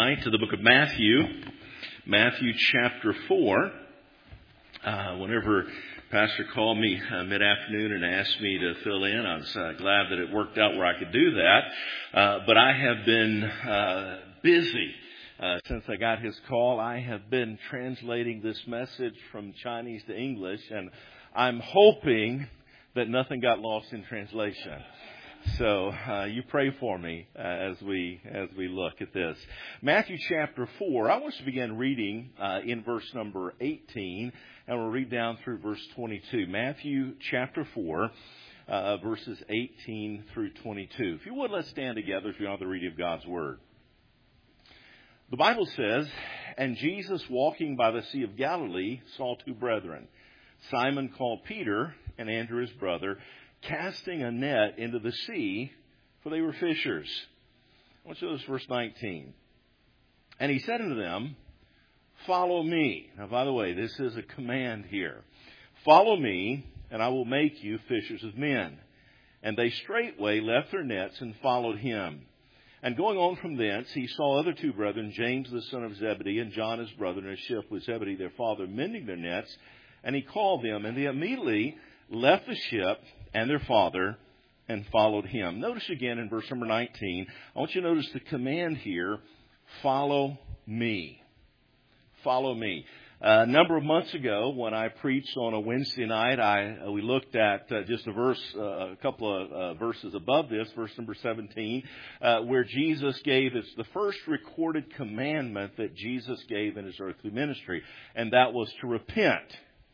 tonight to the book of Matthew, Matthew chapter 4. Whenever Pastor called me mid-afternoon and asked me to fill in, I was glad that it worked out where I could do that. But I have been busy. Since I got his call, I have been translating this message from Chinese to English, and I'm hoping that nothing got lost in translation. So you pray for me as we look at this. Matthew chapter 4, I want to begin reading in verse number 18, and we'll read down through verse 22. Matthew chapter 4, verses 18 through 22. If you would, let's stand together as we honor the reading of God's Word. The Bible says, "And Jesus, walking by the Sea of Galilee, saw two brethren, Simon called Peter and Andrew his brother, casting a net into the sea, for they were fishers." I want you to notice verse 19. "And he said unto them, Follow me." Now, by the way, this is a command here. "Follow me, and I will make you fishers of men." And they straightway left their nets and followed him. And going on from thence, he saw other two brethren, James the son of Zebedee, and John his brother, in a ship with Zebedee their father, mending their nets. And he called them, and they immediately left the ship and their father and followed him. Notice again in verse number 19, I want you to notice the command here, follow me. Follow me. A number of months ago, when I preached on a Wednesday night, we looked at just a couple of verses above this, verse number 17, where Jesus gave, it's the first recorded commandment that Jesus gave in his earthly ministry, and that was to repent.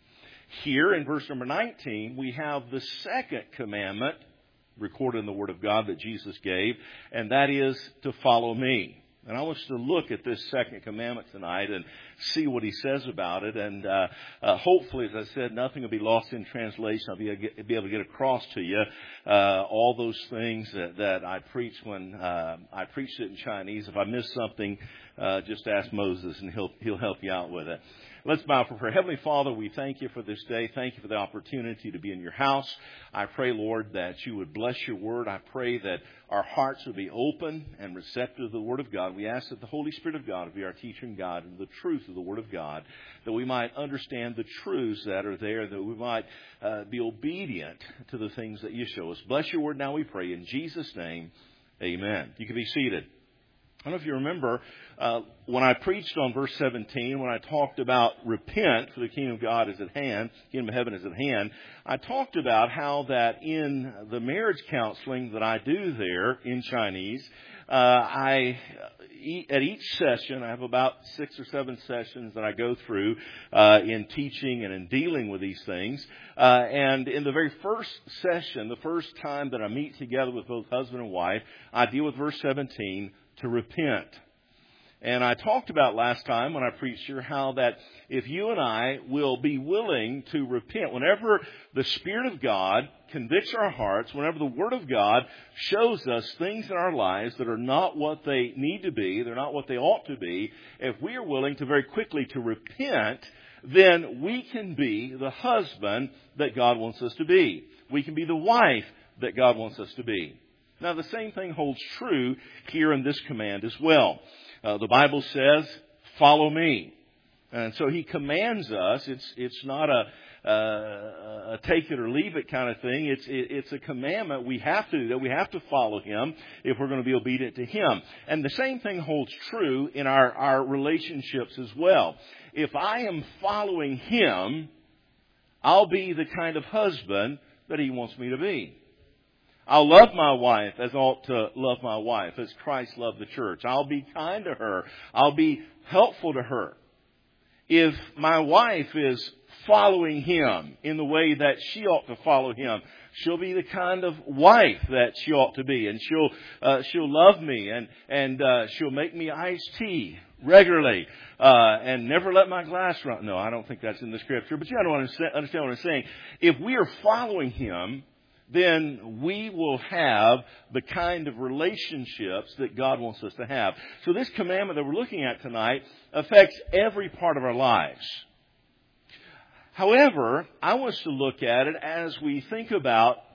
Here in verse number 19, we have the second commandment recorded in the Word of God that Jesus gave, and that is to follow me. And I want us to look at this second commandment tonight and see what he says about it. And hopefully, as I said, nothing will be lost in translation. I'll be able to get across to you all those things that I preached when I preached it in Chinese. If I missed something, just ask Moses and he'll help you out with it. Let's bow for prayer. Heavenly Father, we thank you for this day. Thank you for the opportunity to be in your house. I pray, Lord, that you would bless your word. I pray that our hearts would be open and receptive to the word of God. We ask that the Holy Spirit of God would be our teacher and guide in the truth of the word of God, that we might understand the truths that are there, that we might be obedient to the things that you show us. Bless your word now, we pray. In Jesus' name, amen. You can be seated. I don't know if you remember, when I preached on verse 17, when I talked about repent, for the kingdom of God is at hand, kingdom of heaven is at hand, I talked about how that in the marriage counseling that I do there in Chinese, at each session, I have about 6 or 7 sessions that I go through in teaching and in dealing with these things. And in the very first session, the first time that I meet together with both husband and wife, I deal with verse 17, to repent. And I talked about last time when I preached here how that if you and I will be willing to repent, whenever the Spirit of God convicts our hearts, whenever the Word of God shows us things in our lives that are not what they need to be, they're not what they ought to be, if we are willing to very quickly to repent, then we can be the husband that God wants us to be. We can be the wife that God wants us to be. Now, the same thing holds true here in this command as well. The Bible says, follow me. And so he commands us. It's not a take it or leave it kind of thing. It's a commandment we have to do, that we have to follow him if we're going to be obedient to him. And the same thing holds true in our relationships as well. If I am following him, I'll be the kind of husband that he wants me to be. I'll love my wife as I ought to love my wife, as Christ loved the church. I'll be kind to her. I'll be helpful to her. If my wife is following him in the way that she ought to follow him, she'll be the kind of wife that she ought to be. And she'll love me and she'll make me iced tea regularly, and never let my glass run. No, I don't think that's in the scripture, but you understand what I'm saying. If we are following him, then we will have the kind of relationships that God wants us to have. So this commandment that we're looking at tonight affects every part of our lives. However, I want us to look at it as we think about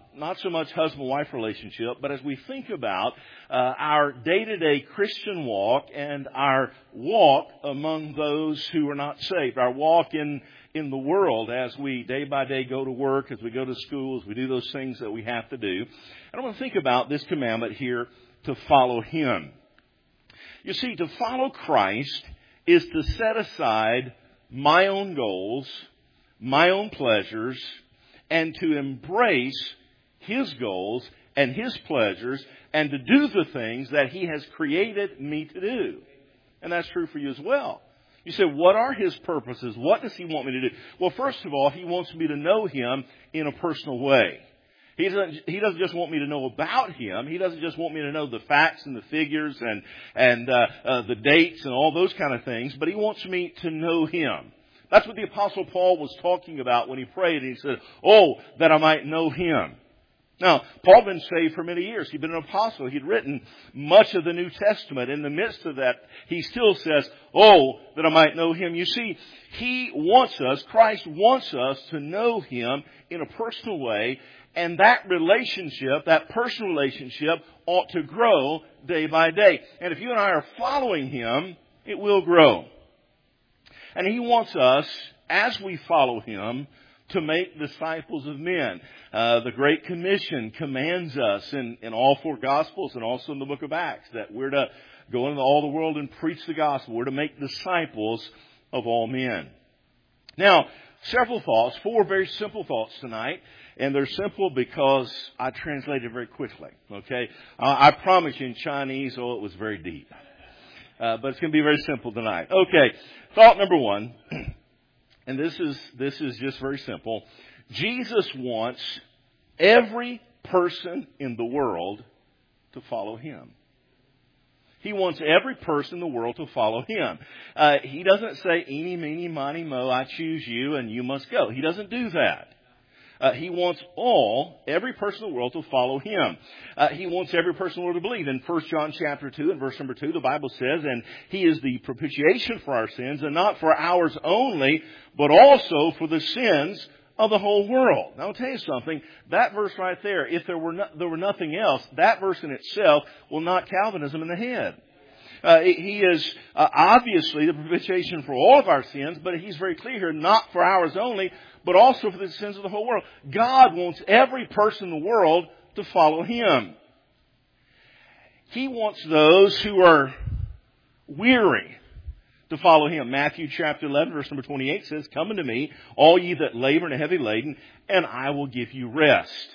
not so much husband-wife relationship, but as we think about our day-to-day Christian walk and our walk among those who are not saved, our walk in the world as we day by day go to work, as we go to school, as we do those things that we have to do. And I want to think about this commandment here, to follow Him. You see, to follow Christ is to set aside my own goals, my own pleasures, and to embrace His goals and His pleasures, and to do the things that He has created me to do. And that's true for you as well. You say, what are His purposes? What does He want me to do? Well, first of all, He wants me to know Him in a personal way. He doesn't just want me to know about Him. He doesn't just want me to know the facts and the figures and the dates and all those kind of things, but He wants me to know Him. That's what the Apostle Paul was talking about when he prayed. He said, "Oh, that I might know Him." Now, Paul had been saved for many years. He'd been an apostle. He'd written much of the New Testament. In the midst of that, he still says, "Oh, that I might know Him." You see, Christ wants us to know Him in a personal way. And that relationship, that personal relationship, ought to grow day by day. And if you and I are following Him, it will grow. And He wants us, as we follow Him, to make disciples of men. The Great Commission commands us in all four Gospels and also in the book of Acts that we're to go into all the world and preach the gospel. We're to make disciples of all men. Now, several thoughts, 4 very simple thoughts tonight. And they're simple because I translated very quickly. Okay, I promise you in Chinese, it was very deep, but it's going to be very simple tonight. Okay, thought number 1, and this is just very simple. Jesus wants every person in the world to follow Him. He wants every person in the world to follow Him. He doesn't say, "Eeny, meeny, miny, mo, I choose you and you must go." He doesn't do that. He wants every person in the world to follow Him. He wants every person in the world to believe. In 1 John chapter 2 and verse number 2, the Bible says, "And He is the propitiation for our sins, and not for ours only, but also for the sins of the whole world." Now I'll tell you something. That verse right there, if there were nothing else, that verse in itself will knock Calvinism in the head. He is obviously the propitiation for all of our sins, but He's very clear here, not for ours only, but also for the sins of the whole world. God wants every person in the world to follow Him. He wants those who are weary to follow Him. Matthew chapter 11, verse number 28 says, "Come unto me, all ye that labor and are heavy laden, and I will give you rest."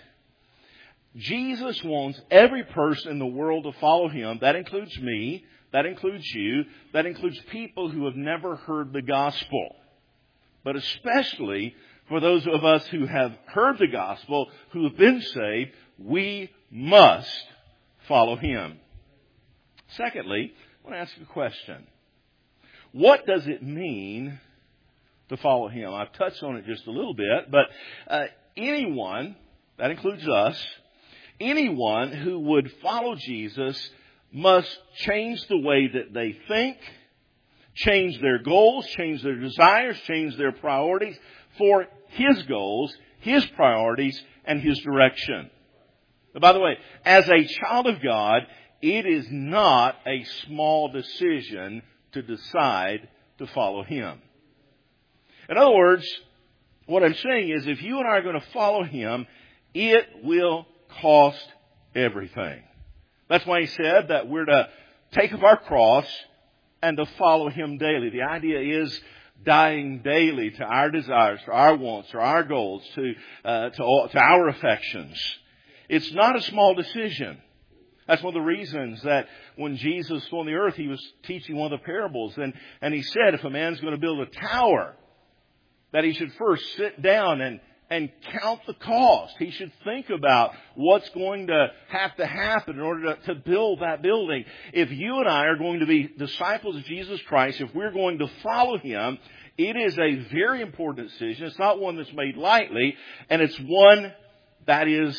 Jesus wants every person in the world to follow Him. That includes me. That includes you. That includes people who have never heard the gospel. But especially for those of us who have heard the gospel, who have been saved, we must follow Him. Secondly, I want to ask you a question. What does it mean to follow Him? I've touched on it just a little bit, but anyone, that includes us, anyone who would follow Jesus must change the way that they think, change their goals, change their desires, change their priorities for His goals, His priorities, and His direction. But by the way, as a child of God, it is not a small decision to decide to follow Him. In other words, what I'm saying is if you and I are going to follow Him, it will cost everything. That's why He said that we're to take up our cross and to follow Him daily. The idea is dying daily to our desires, to our wants, to our goals, to our affections. It's not a small decision. That's one of the reasons that when Jesus was on the earth, He was teaching one of the parables. And He said if a man's going to build a tower, that he should first sit down and count the cost. He should think about what's going to have to happen in order to build that building. If you and I are going to be disciples of Jesus Christ, if we're going to follow Him, it is a very important decision. It's not one that's made lightly, and it's one that is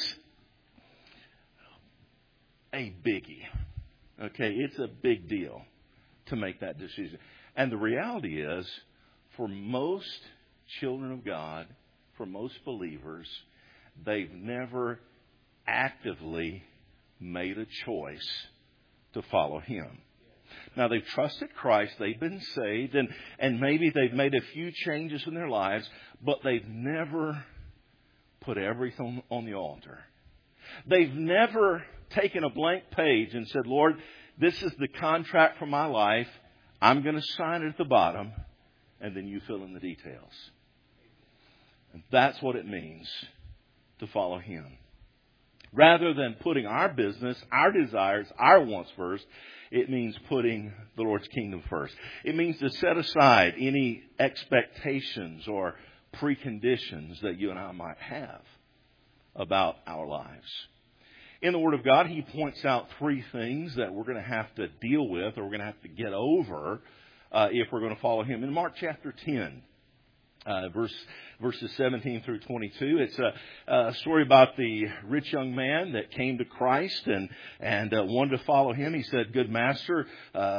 a biggie. Okay, it's a big deal to make that decision. And the reality is, for most children of God, for most believers, they've never actively made a choice to follow Him. Now, they've trusted Christ, they've been saved, and maybe they've made a few changes in their lives, but they've never put everything on the altar. They've never taken a blank page and said, Lord, this is the contract for my life. I'm going to sign it at the bottom, and then you fill in the details. And that's what it means to follow Him. Rather than putting our business, our desires, our wants first, it means putting the Lord's kingdom first. It means to set aside any expectations or preconditions that you and I might have about our lives. In the Word of God, He points out three things that we're going to have to deal with, or we're going to have to get over if we're going to follow Him. In Mark chapter 10, verses 17 through 22, it's a story about the rich young man that came to Christ and wanted to follow Him. He said, "Good Master,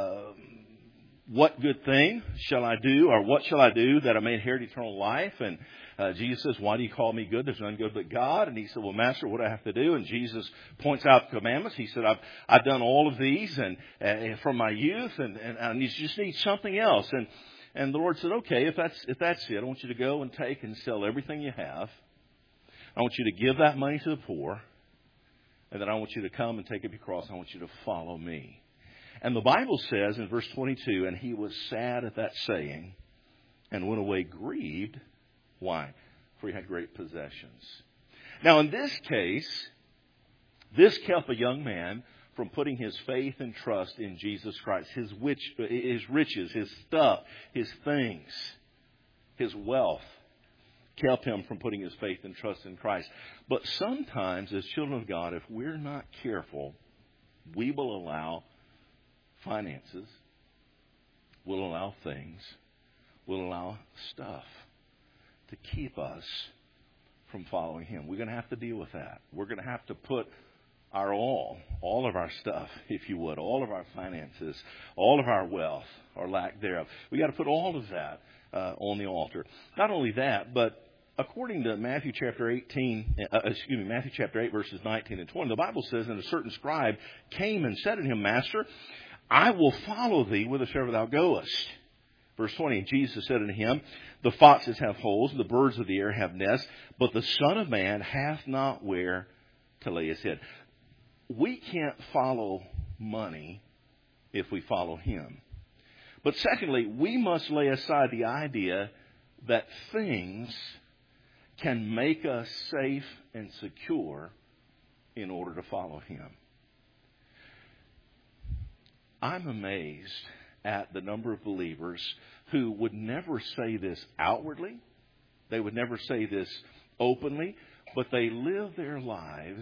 what good thing shall I do, or what shall I do that I may inherit eternal life?" And Jesus says, "Why do you call me good? There's none good but God." And he said, "Well, Master, what do I have to do?" And Jesus points out the commandments. He said, I've done all of these and from my youth, and you just need something else. And the Lord said, "Okay, if that's it, I want you to go and take and sell everything you have. I want you to give that money to the poor. And then I want you to come and take up your cross. And I want you to follow me." And the Bible says in verse 22, "And he was sad at that saying and went away grieved." Why? For he had great possessions. Now, in this case, this kept a young man from putting his faith and trust in Jesus Christ. His riches, his stuff, his things, his wealth kept him from putting his faith and trust in Christ. But sometimes, as children of God, if we're not careful, we will allow finances, we'll allow things, we'll allow stuff to keep us from following Him. We're going to have to deal with that. We're going to have to put our all of our stuff, if you would, all of our finances, all of our wealth or lack thereof. We got to put all of that on the altar. Not only that, but according to Matthew chapter 8, verses 19 and 20, the Bible says, "And a certain scribe came and said unto him, Master, I will follow thee whithersoever thou goest." Verse 20, "And Jesus said unto him, The foxes have holes, and the birds of the air have nests, but the Son of Man hath not where to lay his head." We can't follow money if we follow Him. But secondly, we must lay aside the idea that things can make us safe and secure in order to follow Him. I'm amazed at the number of believers who would never say this outwardly. They would never say this openly, but they live their lives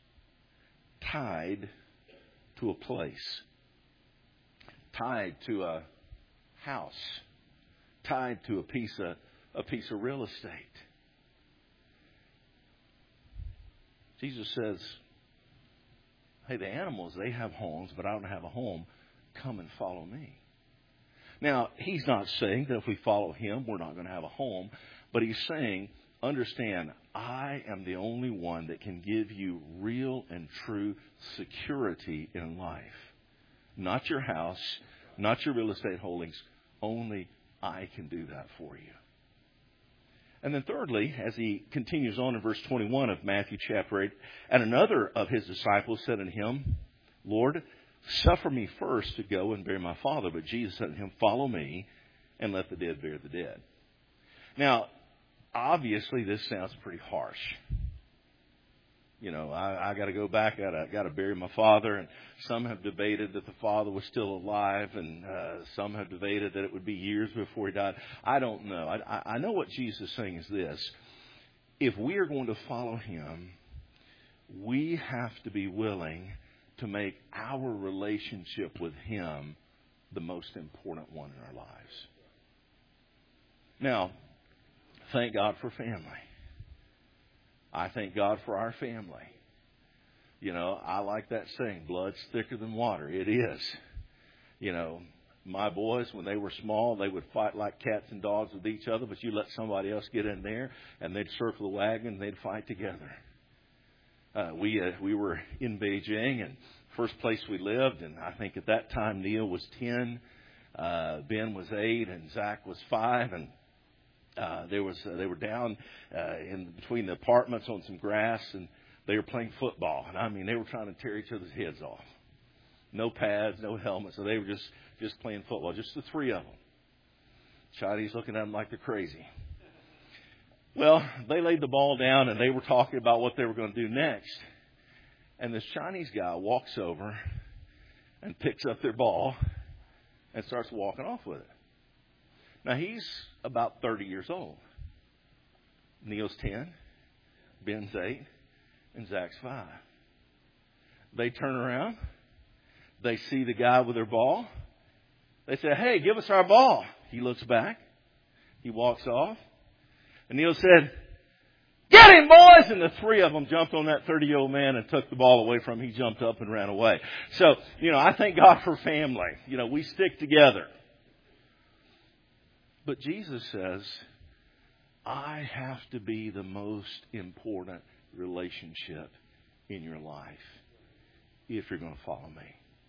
tied to a place, tied to a house, tied to a piece of real estate. Jesus says, "Hey, the animals, they have homes, but I don't have a home. Come and follow me." Now, He's not saying that if we follow Him, we're not going to have a home. But He's saying, understand, I am the only one that can give you real and true security in life. Not your house, not your real estate holdings. Only I can do that for you. And then thirdly, as He continues on in verse 21 of Matthew chapter 8, "And another of His disciples said unto Him, Lord, suffer me first to go and bury my father." But Jesus said to him, "Follow me, and let the dead bury the dead." Now, obviously, this sounds pretty harsh. You know, I got to go back. I got to bury my father. And some have debated that the father was still alive, and some have debated that it would be years before he died. I don't know. I know what Jesus is saying is this: if we are going to follow Him, we have to be willing to make our relationship with Him the most important one in our lives. Now, thank God for family. I thank God for our family. You know, I like that saying, blood's thicker than water. It is. You know, my boys, when they were small, they would fight like cats and dogs with each other, but you let somebody else get in there, and they'd circle the wagon, and they'd fight together. We were in Beijing, and first place we lived, and I think at that time Neil was 10, Ben was 8, and Zach was 5, and they were down in between the apartments on some grass, and they were playing football. And I mean, they were trying to tear each other's heads off. No pads, no helmets, so they were just playing football, just the three of them. Chinese looking at them like they're crazy. Well, they laid the ball down, and they were talking about what they were going to do next. And this Chinese guy walks over and picks up their ball and starts walking off with it. Now, he's about 30 years old. Neil's 10, Ben's 8, and Zach's 5. They turn around. They see the guy with their ball. They say, "Hey, give us our ball." He looks back. He walks off. And Neil said, "Get him, boys!" And the three of them jumped on that 30-year-old man and took the ball away from him. He jumped up and ran away. So, I thank God for family. We stick together. But Jesus says, I have to be the most important relationship in your life if you're going to follow me.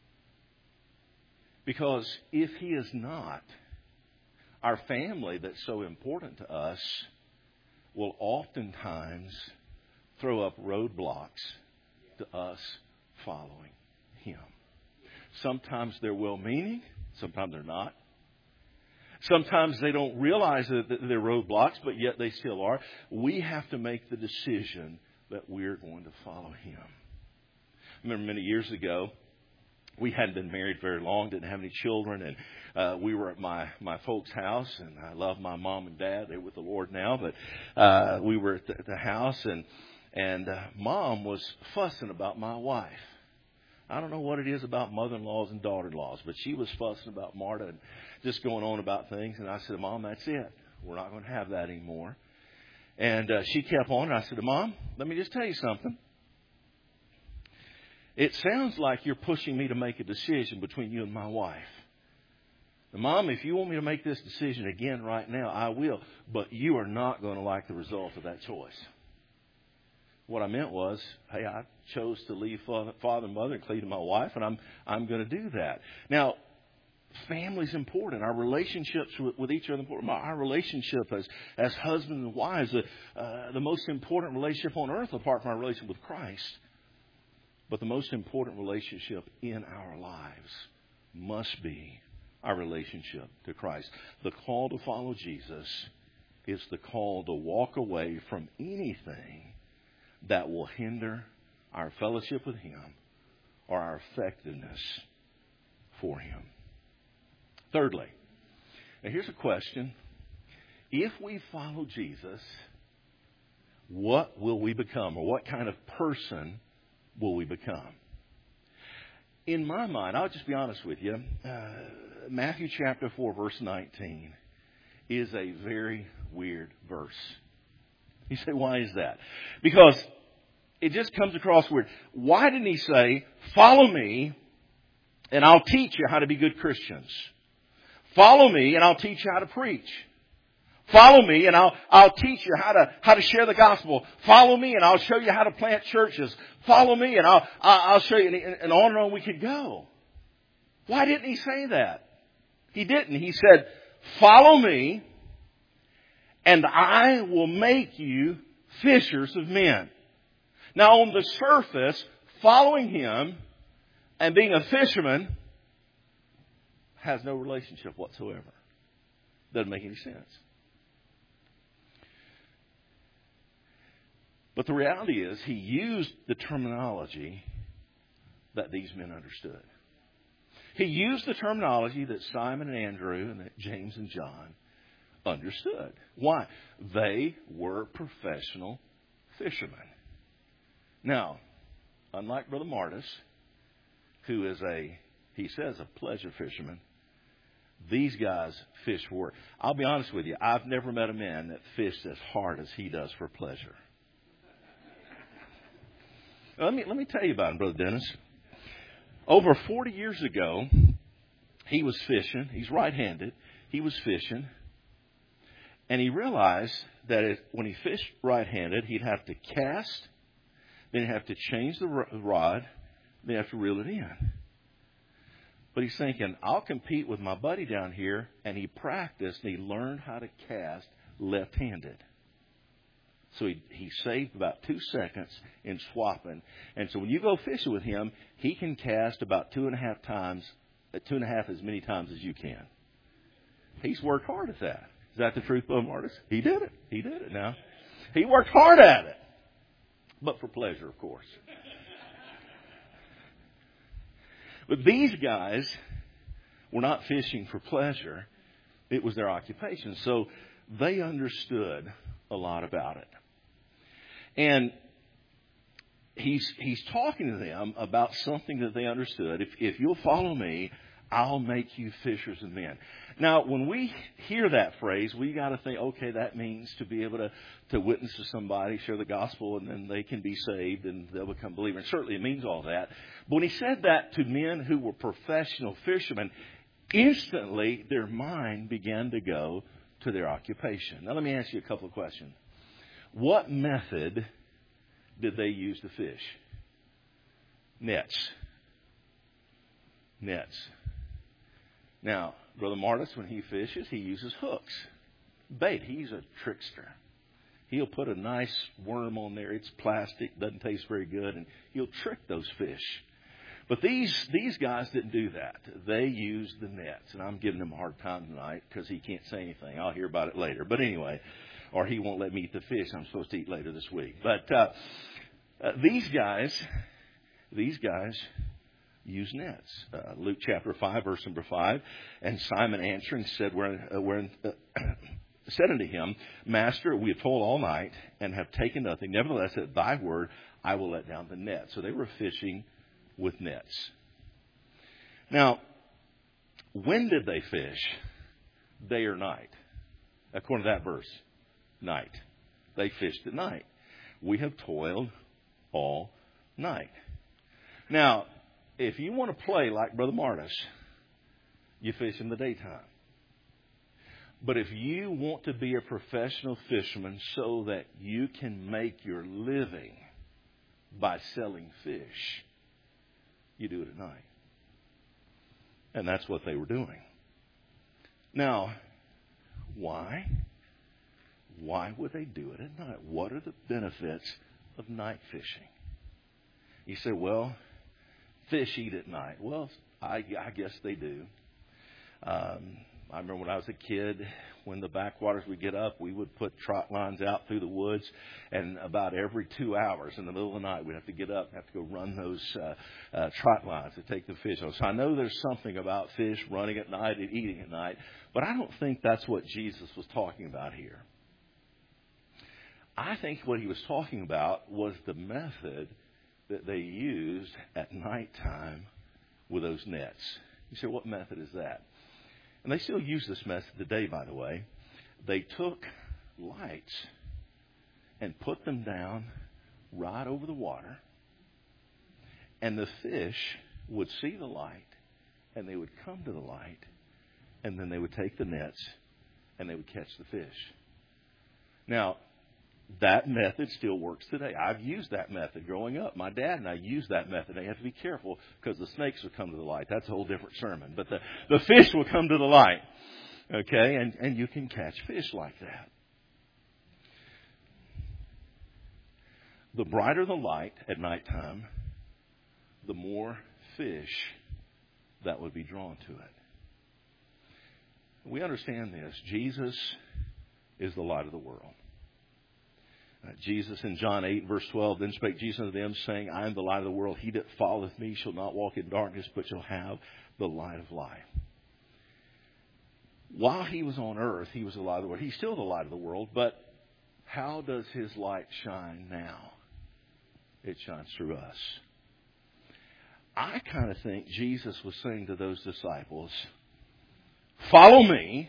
Because if He is not, our family that's so important to us will oftentimes throw up roadblocks to us following Him. Sometimes they're well-meaning, sometimes they're not. Sometimes they don't realize that they're roadblocks, but yet they still are. We have to make the decision that we're going to follow Him. I remember many years ago, we hadn't been married very long, didn't have any children, and we were at my folks' house, and I love my mom and dad. They're with the Lord now, but we were at the house, and Mom was fussing about my wife. I don't know what it is about mother-in-laws and daughter-in-laws, but she was fussing about Marta and just going on about things. And I said, "Mom, that's it. We're not going to have that anymore." And she kept on. And I said, "Mom, let me just tell you something. It sounds like you're pushing me to make a decision between you and my wife. And Mom, if you want me to make this decision again right now, I will. But you are not going to like the result of that choice." What I meant was, hey, I chose to leave father and mother and cleave to my wife, and I'm going to do that. Now, family's important. Our relationships with each other are important. Our relationship as husbands and wives, the most important relationship on earth apart from our relationship with Christ. But the most important relationship in our lives must be our relationship to Christ. The call to follow Jesus is the call to walk away from anything that will hinder our fellowship with Him or our effectiveness for Him. Thirdly, now here's a question. If we follow Jesus, what will we become, or what kind of person will we become? In my mind, I'll just be honest with you, Matthew chapter 4, verse 19 is a very weird verse. You say, why is that? Because it just comes across weird. Why didn't He say, "Follow me and I'll teach you how to be good Christians. Follow me and I'll teach you how to preach. Follow me and I'll teach you how to share the gospel. Follow me and I'll show you how to plant churches. Follow me and I'll show you," and on we could go. Why didn't He say that? He didn't. He said, "Follow me and I will make you fishers of men." Now, on the surface, following Him and being a fisherman has no relationship whatsoever. Doesn't make any sense. But the reality is, He used the terminology that these men understood. He used the terminology that Simon and Andrew and that James and John understood. Why? They were professional fishermen. Now, unlike Brother Martis, who is he says, a pleasure fisherman, these guys fish for work. I'll be honest with you, I've never met a man that fished as hard as he does for pleasure. Let me tell you about him, Brother Dennis. Over 40 years ago, he was fishing. He's right-handed. He was fishing. And he realized that when he fished right-handed, he'd have to cast, Then you have to change the rod. Then you have to reel it in. But he's thinking, I'll compete with my buddy down here. And he practiced and he learned how to cast left-handed. So he saved about 2 seconds in swapping. And so when you go fishing with him, he can cast about 2.5 as many times as you can. He's worked hard at that. Is that the truth, Brother Martis? He did it. He did it now. He worked hard at it. But for pleasure, of course. But these guys were not fishing for pleasure. It was their occupation. So they understood a lot about it. And he's talking to them about something that they understood. If you'll follow me, I'll make you fishers of men. Now, when we hear that phrase, we got to think, okay, that means to be able to witness to somebody, share the gospel, and then they can be saved and they'll become believers. And certainly it means all that. But when he said that to men who were professional fishermen, instantly their mind began to go to their occupation. Now, let me ask you a couple of questions. What method did they use to fish? Nets. Now, Brother Martis, when he fishes, he uses hooks. Bait. He's a trickster. He'll put a nice worm on there. It's plastic, doesn't taste very good, and he'll trick those fish. But these guys didn't do that. They used the nets. And I'm giving him a hard time tonight because he can't say anything. I'll hear about it later. But anyway, or he won't let me eat the fish I'm supposed to eat later this week. But these guys use nets. Luke chapter 5, verse number 5. And Simon answering said unto him, Master, we have toiled all night and have taken nothing. Nevertheless, at thy word, I will let down the net. So they were fishing with nets. Now, when did they fish? Day or night? According to that verse, night. They fished at night. We have toiled all night. Now, if you want to play like Brother Martis, you fish in the daytime. But if you want to be a professional fisherman so that you can make your living by selling fish, you do it at night. And that's what they were doing. Now, why? Why would they do it at night? What are the benefits of night fishing? You say, well, fish eat at night. Well, I guess they do. I remember when I was a kid, when the backwaters would get up, we would put trot lines out through the woods, and about every 2 hours in the middle of the night, we'd have to get up and have to go run those trot lines to take the fish on. So I know there's something about fish running at night and eating at night, but I don't think that's what Jesus was talking about here. I think what he was talking about was the method that they used at nighttime with those nets. You say, what method is that? And they still use this method today, by the way. They took lights and put them down right over the water. And the fish would see the light, and they would come to the light, and then they would take the nets, and they would catch the fish. Now, that method still works today. I've used that method growing up. My dad and I used that method. You have to be careful because the snakes will come to the light. That's a whole different sermon. But the fish will come to the light. Okay? And you can catch fish like that. The brighter the light at nighttime, the more fish that would be drawn to it. We understand this. Jesus is the light of the world. Jesus in John 8, verse 12, then spake Jesus unto them, saying, I am the light of the world. He that followeth me shall not walk in darkness, but shall have the light of life. While he was on earth, he was the light of the world. He's still the light of the world, but how does his light shine now? It shines through us. I kind of think Jesus was saying to those disciples, follow me,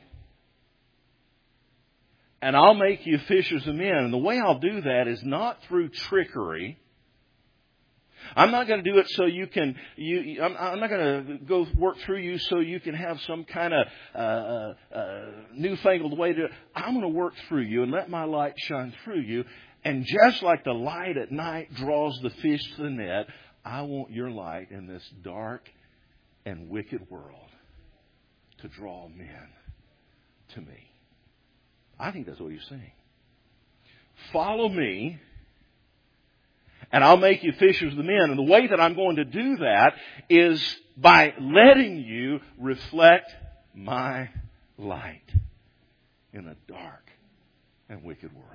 and I'll make you fishers of men. And the way I'll do that is not through trickery. I'm not going to do it so you can. I'm not going to go work through you so you can have some kind of newfangled way to. I'm going to work through you and let my light shine through you. And just like the light at night draws the fish to the net, I want your light in this dark and wicked world to draw men to me. I think that's what he's saying. Follow me, and I'll make you fishers of men. And the way that I'm going to do that is by letting you reflect my light in a dark and wicked world.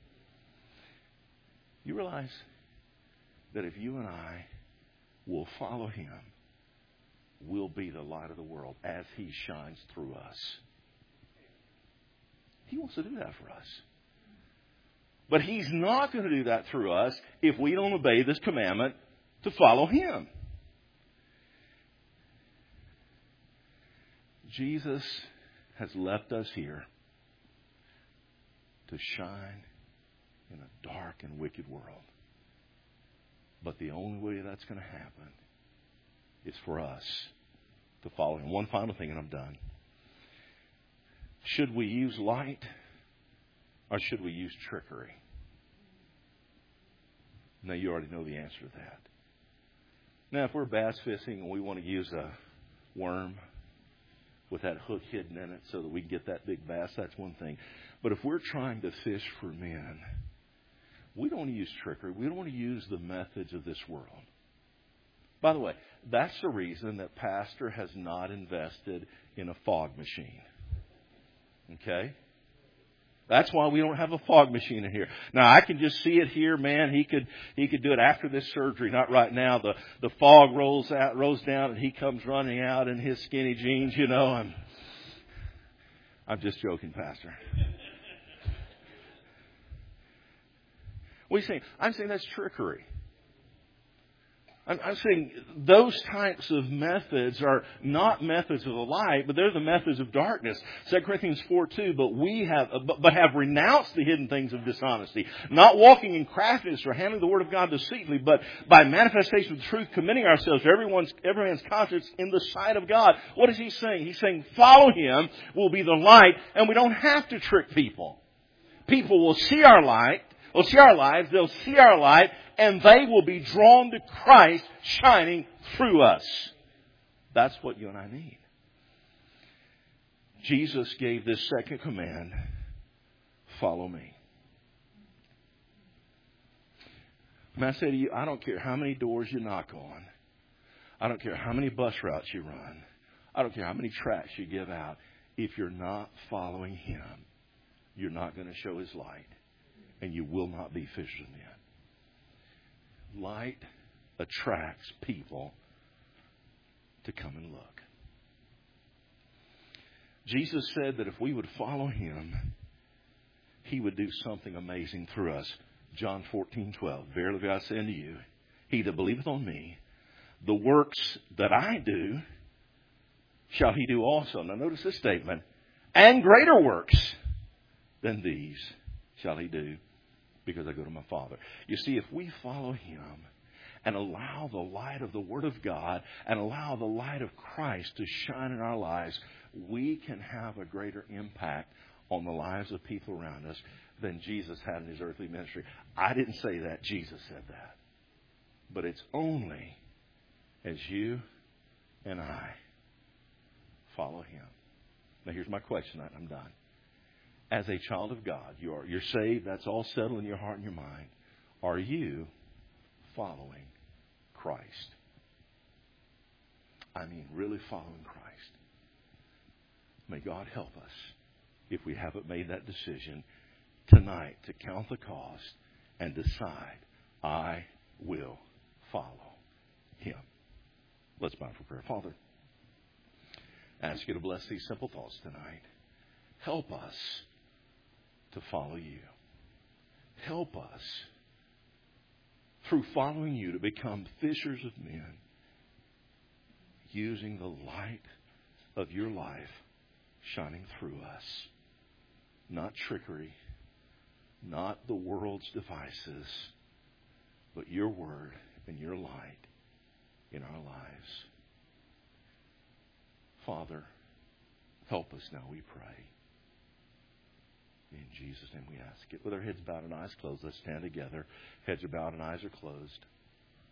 You realize that if you and I will follow him, we'll be the light of the world as he shines through us. He wants to do that for us. But he's not going to do that through us if we don't obey this commandment to follow him. Jesus has left us here to shine in a dark and wicked world. But the only way that's going to happen is for us to follow him. One final thing and I'm done. Should we use light or should we use trickery? Now, you already know the answer to that. Now, if we're bass fishing and we want to use a worm with that hook hidden in it so that we can get that big bass, that's one thing. But if we're trying to fish for men, we don't want to use trickery. We don't want to use the methods of this world. By the way, that's the reason that Pastor has not invested in a fog machine. Okay? That's why we don't have a fog machine in here. Now, I can just see it here, man. He could do it after this surgery, not right now. The fog rolls down, and he comes running out in his skinny jeans, you know. I'm just joking, Pastor. What are you saying? I'm saying that's trickery. I'm saying those types of methods are not methods of the light, but they're the methods of darkness. 2 Corinthians 4:2, but have renounced the hidden things of dishonesty, not walking in craftiness or handling the word of God deceitfully, but by manifestation of the truth, committing ourselves to every man's conscience in the sight of God. What is he saying? He's saying follow him will be the light, and we don't have to trick people. People will see our light. They'll see our lives, they'll see our light, and they will be drawn to Christ shining through us. That's what you and I need. Jesus gave this second command, follow me. And I say to you, I don't care how many doors you knock on. I don't care how many bus routes you run. I don't care how many tracts you give out. If you're not following him, you're not going to show his light. And you will not be fishers of men. Light attracts people to come and look. Jesus said that if we would follow him, he would do something amazing through us. John 14:12. Verily I say unto you, he that believeth on me, the works that I do, shall he do also. Now notice this statement. And greater works than these shall he do, because I go to my Father. You see, if we follow him and allow the light of the Word of God and allow the light of Christ to shine in our lives, we can have a greater impact on the lives of people around us than Jesus had in his earthly ministry. I didn't say that. Jesus said that. But it's only as you and I follow him. Now here's my question. I'm done. As a child of God, you're saved. That's all settled in your heart and your mind. Are you following Christ? I mean, really following Christ. May God help us, if we haven't made that decision tonight, to count the cost and decide, I will follow him. Let's bow for prayer. Father, I ask you to bless these simple thoughts tonight. Help us to follow you. Help us, through following you, to become fishers of men, using the light of your life shining through us. Not trickery, not the world's devices, but your word and your light in our lives. Father, help us now, we pray. In Jesus' name we ask it. With our heads bowed and eyes closed, let's stand together. Heads are bowed and eyes are closed.